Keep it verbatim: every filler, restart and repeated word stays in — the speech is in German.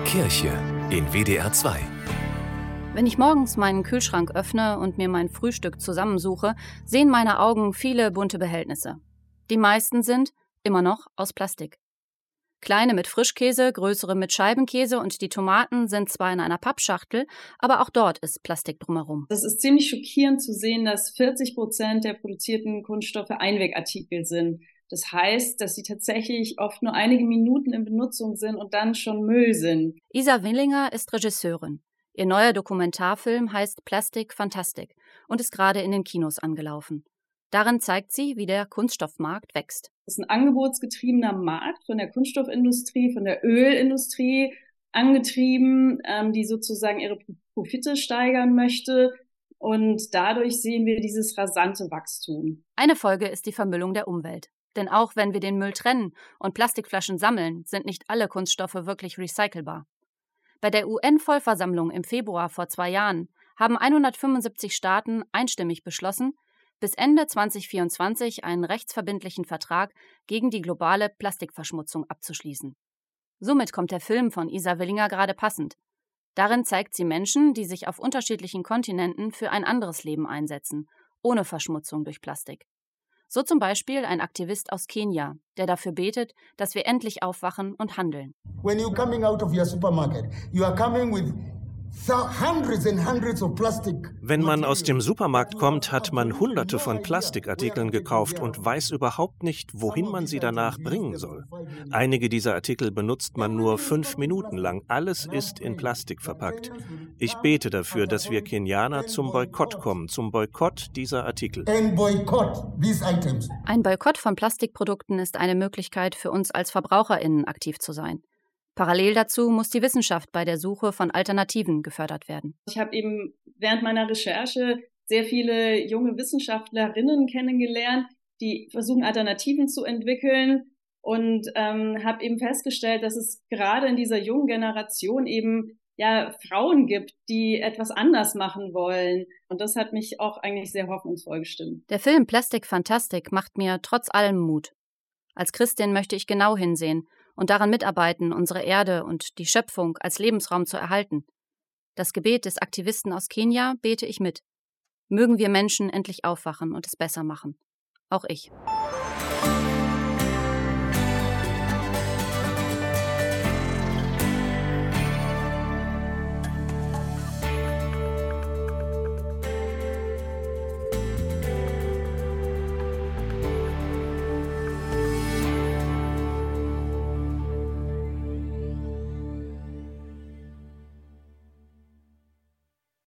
Kirche in W D R zwei. Wenn ich morgens meinen Kühlschrank öffne und mir mein Frühstück zusammensuche, sehen meine Augen viele bunte Behältnisse. Die meisten sind, immer noch, aus Plastik. Kleine mit Frischkäse, größere mit Scheibenkäse und die Tomaten sind zwar in einer Pappschachtel, aber auch dort ist Plastik drumherum. Das ist ziemlich schockierend zu sehen, dass vierzig Prozent der produzierten Kunststoffe Einwegartikel sind. Das heißt, dass sie tatsächlich oft nur einige Minuten in Benutzung sind und dann schon Müll sind. Isa Willinger ist Regisseurin. Ihr neuer Dokumentarfilm heißt Plastic Fantastic und ist gerade in den Kinos angelaufen. Darin zeigt sie, wie der Kunststoffmarkt wächst. Das ist ein angebotsgetriebener Markt von der Kunststoffindustrie, von der Ölindustrie angetrieben, ähm, die sozusagen ihre Profite steigern möchte. Und dadurch sehen wir dieses rasante Wachstum. Eine Folge ist die Vermüllung der Umwelt. Denn auch wenn wir den Müll trennen und Plastikflaschen sammeln, sind nicht alle Kunststoffe wirklich recycelbar. Bei der U N-Vollversammlung im Februar vor zwei Jahren haben hundertfünfundsiebzig Staaten einstimmig beschlossen, bis Ende zwanzig vierundzwanzig einen rechtsverbindlichen Vertrag gegen die globale Plastikverschmutzung abzuschließen. Somit kommt der Film von Isa Willinger gerade passend. Darin zeigt sie Menschen, die sich auf unterschiedlichen Kontinenten für ein anderes Leben einsetzen, ohne Verschmutzung durch Plastik. So zum Beispiel ein Aktivist aus Kenia, der dafür betet, dass wir endlich aufwachen und handeln. When you're coming out of your supermarket, you are coming with hundreds and hundreds of plastic. Wenn man aus dem Supermarkt kommt, hat man Hunderte von Plastikartikeln gekauft und weiß überhaupt nicht, wohin man sie danach bringen soll. Einige dieser Artikel benutzt man nur fünf Minuten lang. Alles ist in Plastik verpackt. Ich bete dafür, dass wir Kenianer zum Boykott kommen, zum Boykott dieser Artikel. And boycott these items. Ein Boykott von Plastikprodukten ist eine Möglichkeit für uns als VerbraucherInnen aktiv zu sein. Parallel dazu muss die Wissenschaft bei der Suche von Alternativen gefördert werden. Ich habe eben während meiner Recherche sehr viele junge Wissenschaftlerinnen kennengelernt, die versuchen, Alternativen zu entwickeln und ähm, habe eben festgestellt, dass es gerade in dieser jungen Generation eben ja Frauen gibt, die etwas anders machen wollen. Und das hat mich auch eigentlich sehr hoffnungsvoll gestimmt. Der Film Plastic Fantastic macht mir trotz allem Mut. Als Christin möchte ich genau hinsehen und daran mitarbeiten, unsere Erde und die Schöpfung als Lebensraum zu erhalten. Das Gebet des Aktivisten aus Kenia bete ich mit. Mögen wir Menschen endlich aufwachen und es besser machen. Auch ich.